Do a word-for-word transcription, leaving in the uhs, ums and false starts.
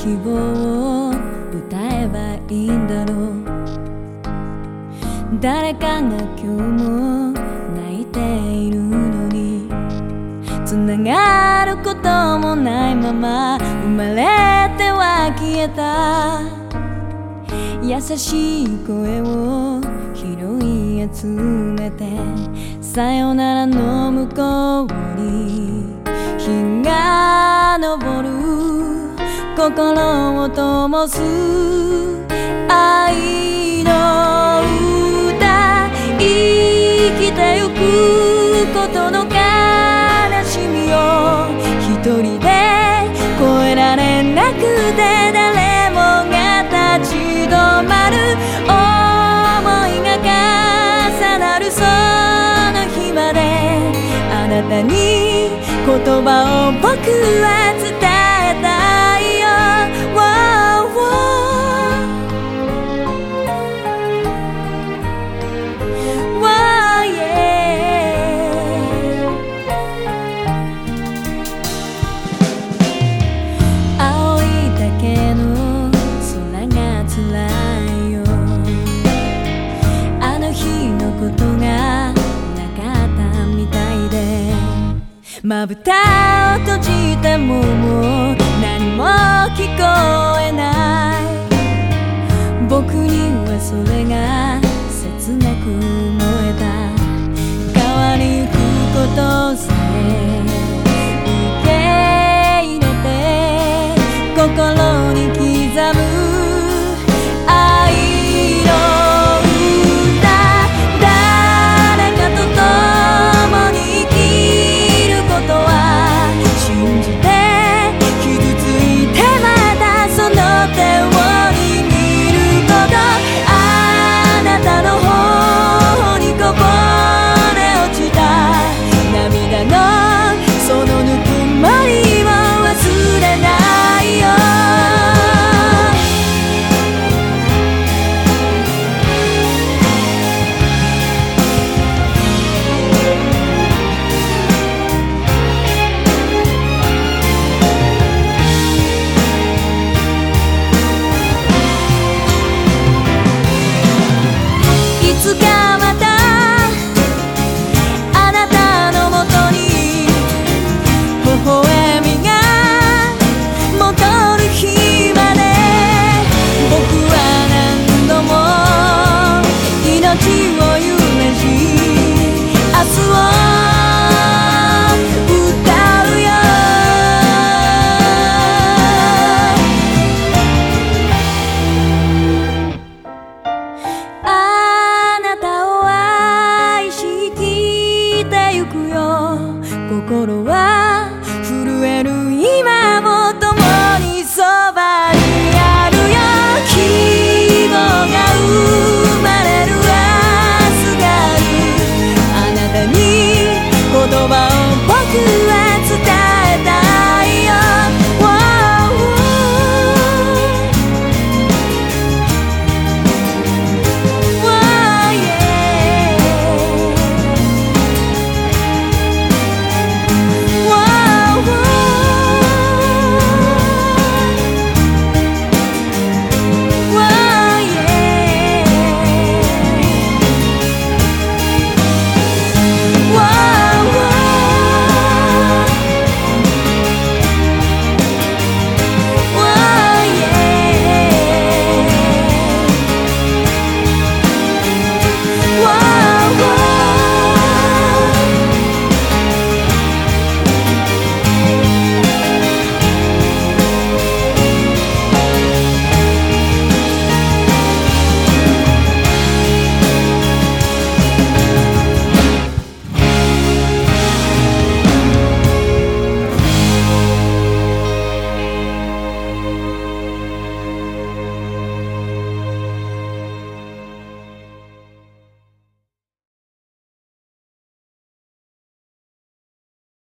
希望を歌えばいいんだろう。誰かが今日も泣いているのに、つながることもないまま生まれては消えた。優しい声を拾い集めて、さよならの向こうに日が昇る。心を灯す愛の歌、生きてゆくことの悲しみを一人で越えられなくて、誰もが立ち止まる。想いが重なるその日まで、あなたに言葉を僕は伝えたいよ。まぶたを